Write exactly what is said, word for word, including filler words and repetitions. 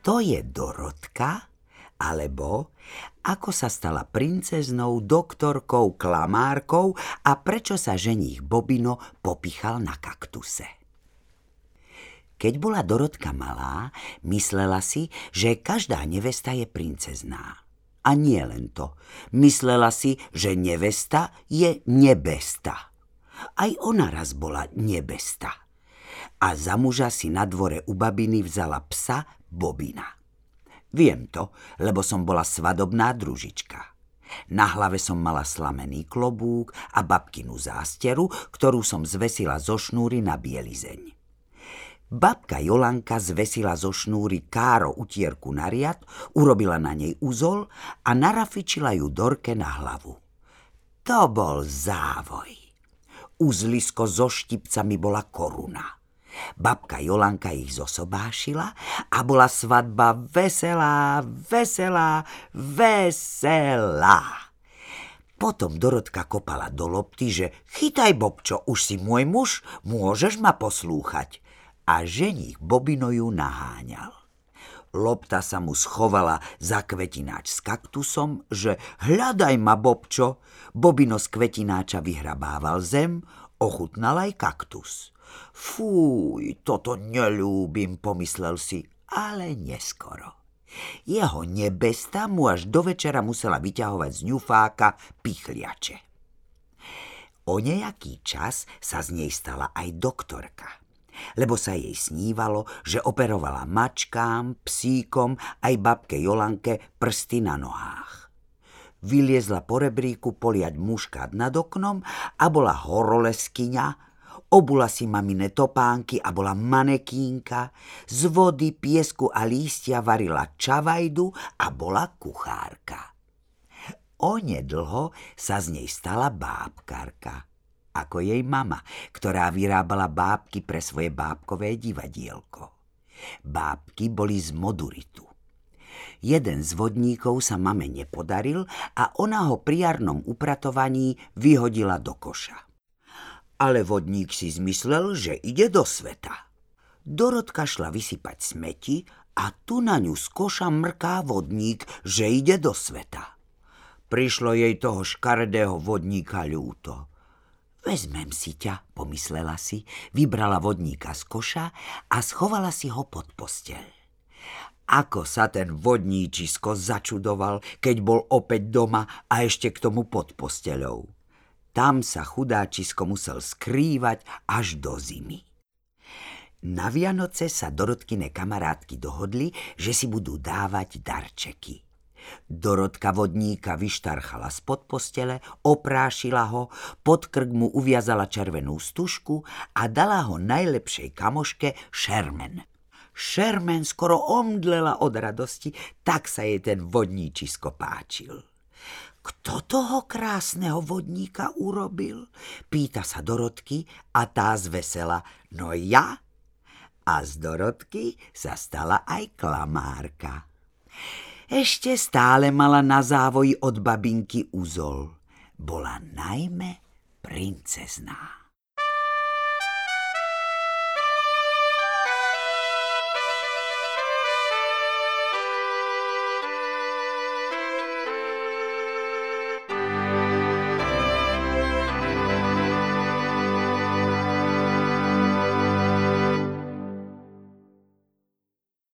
kto je Dorotka, alebo ako sa stala princeznou, doktorkou, klamárkou a prečo sa ženích Bobino popichal na kaktuse. Keď bola Dorotka malá, myslela si, že každá nevesta je princezná. A nie len to. Myslela si, že nevesta je nebesta. Aj ona raz bola nebesta. A za muža si na dvore u babiny vzala psa Bobina. Viem to, lebo som bola svadobná družička. Na hlave som mala slamený klobúk a babkinu zásteru, ktorú som zvesila zo šnúry na bielizeň. Babka Jolanka zvesila zo šnúry Káro utierku na riad, urobila na nej uzol a narafičila ju Dorke na hlavu. To bol závoj. Uzlisko so štipcami bola koruna. Babka Jolanka ich zosobášila a bola svadba veselá, veselá, veselá. Potom Dorotka kopala do lopty, že chytaj, Bobčo, už si môj muž, môžeš ma poslúchať. A ženích Bobino ju naháňal. Lopta sa mu schovala za kvetináč s kaktusom, že hľadaj ma, Bobčo. Bobino z kvetináča vyhrabával zem, ochutnal aj kaktus. Fúj, toto neľúbim, pomyslel si, ale neskoro. Jeho nebesta mu až do večera musela vyťahovať z ňufáka pichliače. O nejaký čas sa z nej stala aj doktorka, lebo sa jej snívalo, že operovala mačkám, psíkom aj babke Jolanke prsty na nohách. Vyliezla po rebríku poliať muškát nad oknom a bola horoleskyňa, obula si mamine topánky a bola manekínka, z vody, piesku a lístia varila čavajdu a bola kuchárka. Onedlho sa z nej stala bábkarka, ako jej mama, ktorá vyrábala bábky pre svoje bábkové divadielko. Bábky boli z moduritu. Jeden z vodníkov sa mame nepodaril a ona ho pri jarnom upratovaní vyhodila do koša. Ale vodník si zmyslel, že ide do sveta. Dorotka šla vysypať smeti a tu na ňu z koša mrká vodník, že ide do sveta. Prišlo jej toho škaredého vodníka ľúto. Vezmem si ťa, pomyslela si, vybrala vodníka z koša a schovala si ho pod posteľ. Ako sa ten vodníčisko začudoval, keď bol opäť doma a ešte k tomu pod posteľou. Tam sa chudáčisko musel skrývať až do zimy. Na Vianoce sa Dorotkine kamarátky dohodli, že si budú dávať darčeky. Dorotka vodníka vyštarchala spod postele, oprášila ho, pod krk mu uviazala červenú stužku a dala ho najlepšej kamoške Šermen. Šermen skoro omdlela od radosti, tak sa jej ten vodníčisko páčil. Kto toho krásneho vodníka urobil? Pýta sa Dorotky a tá zvesela, no ja. A z Dorotky sa stala aj klamárka. Ešte stále mala na závoji od babinky uzol. Bola najmä princezná.